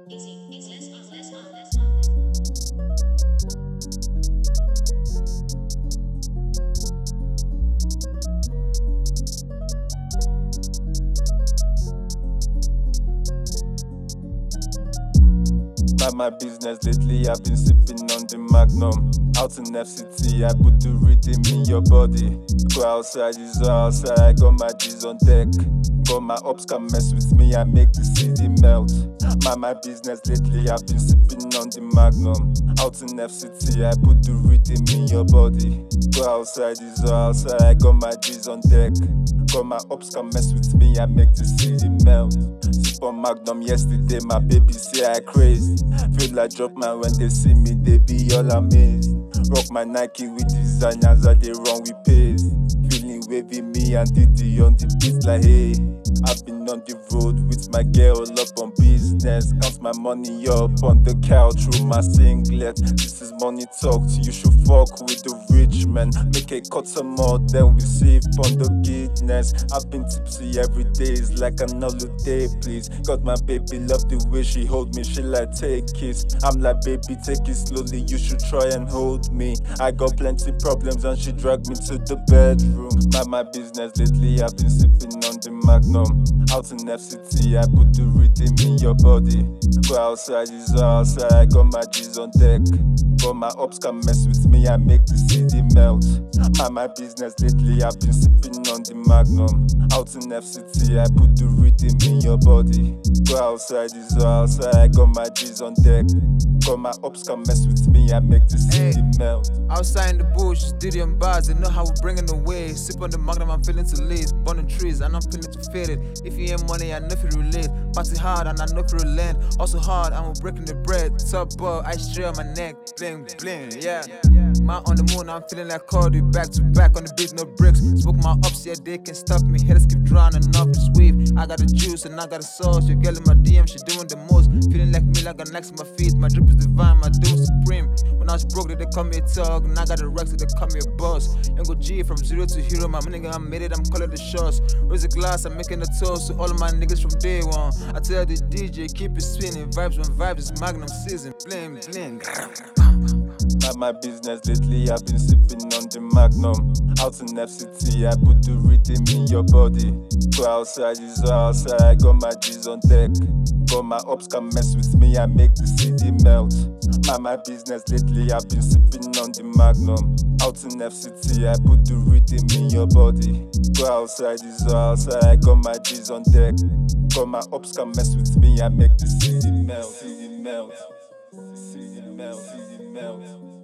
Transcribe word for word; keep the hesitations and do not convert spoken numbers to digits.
Easy, easy, less on, less on, less on. Mind my business lately, I've been sipping on the Magnum. Out in F C T, I put the rhythm in your body. Go outside, is outside, I got my G's on deck. But my ops can mess with me, I make the city melt. Mind my business lately, I've been sipping on the Magnum. Out in F C T, I put the rhythm in your body. Go outside, is outside, I got my G's on deck. But my ops can mess with me, I make the city melt. Sip on Magnum yesterday, my baby say I crazy. Feel like drop man when they see me, they be all amazed. Rock my Nike with designers that they run with pace. Feeling wavy, me and Diddy on the beat like hey. I've been on the road with my girl up on business. Count my money up on the couch through my singlet. This is money talk, you should fuck with the rich man. Make a cut some more, then we sip on the goodness. I've been tipsy every day, it's like an holiday, please. Got my baby, love the way she hold me, she like take it. I'm like baby, take it slowly, you should try and hold me. I got plenty problems and she dragged me to the bedroom. Mind my business lately, I've been sipping on the Magnum. Out in F C T, I put the rhythm in your body. Go outside, is outside, I got my G's on deck. But my ops can mess with me, I make the city melt. Mind my business lately, I've been sipping on the Magnum. Out in F C T, I put the rhythm in your body. Go outside, is outside, I got my G's on deck. But my ops can mess with me, I make the city Hey. melt. Outside in the bush, Diddy and bars, they know how we bringing the way. Sip on the Magnum, I'm feeling to leaves. Burning trees, and I'm feeling to fade it. If you ain't money, I know if you relate. Party hard, and I know if you relent. Also hard, I'm breaking the bread. Top ball, ice tray on my neck. Bling, bling, yeah. Man on the moon, I'm feeling like Cardi. Back to back on the beat, no bricks. Spoke my ups, yeah, they can stop me. Haters keep drowning off this weave. I got the juice, and I got the sauce. Your girl in my D M, she doing the most. Feeling like me, like got next to my feet. My drip is divine, my doom supreme. When I was broke, they call me a thug. And I got the racks, they call me a boss. Young go G from zero to hero. My nigga, I made it, I'm calling the shots. Raise a glass, I'm making a toast to all of my niggas from day one. I tell the D J, keep it spinning. Vibes when vibes is Magnum season. Bling, bling. Mind my business lately, I've been sipping on the Magnum. Out in F C T, I put the rhythm in your body. Go outside, is outside, I got my G's on deck. But my ops can mess with me, I make the city melt. Mind my business lately, I've been sipping on the Magnum. Out in F C T, I put the rhythm in your body. Go outside, is outside, I got my G's on deck. But my ops can mess with me, I make the city melt. City melt. City melt. City melt.